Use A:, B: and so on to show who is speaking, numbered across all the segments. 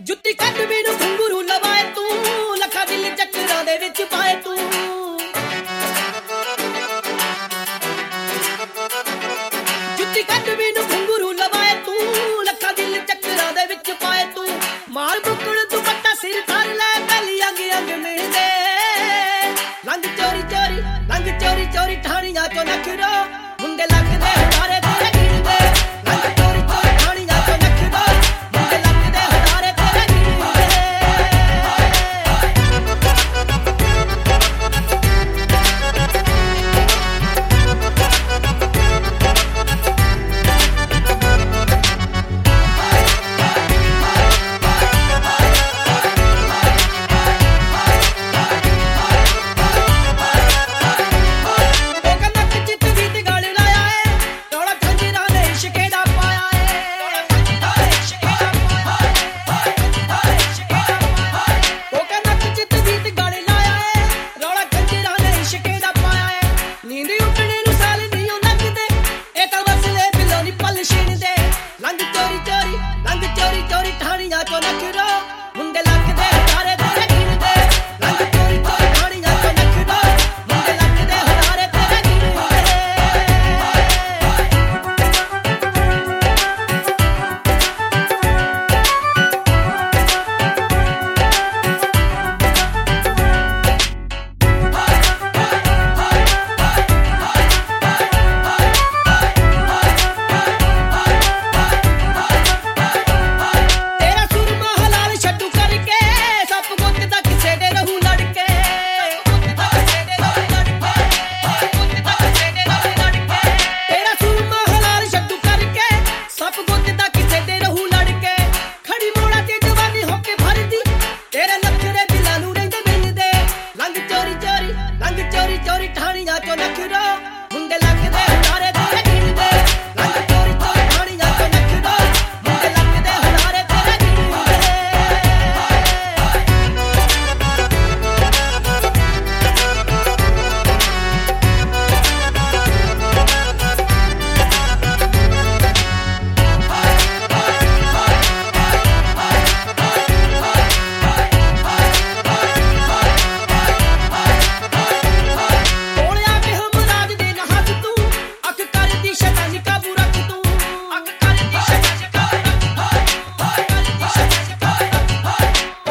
A: ਜੁੱਤੀ ਕੱਢ ਮੈਨੂੰ ਘੁੰਗਰੂ ਲਵਾਏ ਤੂੰ, ਲੱਖਾਂ ਦਿਲ ਚੱਕਰਾਂ ਦੇ ਵਿੱਚ ਪਾਏ ਤੂੰ। ਜੁੱਤੀ ਕੱਢ ਮੈਨੂੰ ਘੁੰਗਰੂ ਲਵਾਏ ਤੂੰ, ਲੱਖਾਂ ਦਿਲ ਚੱਕਰਾਂ ਦੇ ਵਿੱਚ ਪਾਏ ਤੂੰ। ਮਾਰ ਬੁੱਕੜ ਦੁਪੱਟਾ ਸਿਰ ਧਰ ਲੈ, ਪਹਿਲੀ ਅੰਗ ਅੰਗ ਮਿਲਦੇ ਲੰਘ ਚੋਰੀ ਚੋਰੀ, ਲੰਘ ਚੋਰੀ ਚੋਰੀ ਠਾਣੀਆਂ ਚੋਂ ਨਖਰੋ, ਮੁੰਡੇ ਲੱਗਦੇ ਹਜ਼ਾਰੇ ਤੇਰੇ ਗਿਣਦੇ। ਲੰਘ ਚੋਰੀ ਚੋਰੀ ਠਾਣੀਆਂ ਚੋਂ ਨਖਰੋ, ਮੁੰਡੇ ਲੱਗਦੇ ਹਜ਼ਾਰੇ ਤੇਰੇ ਗਿਣਦੇ।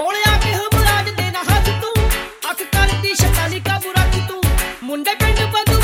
A: ਮੁੰਡੇ ਪਿੰਡ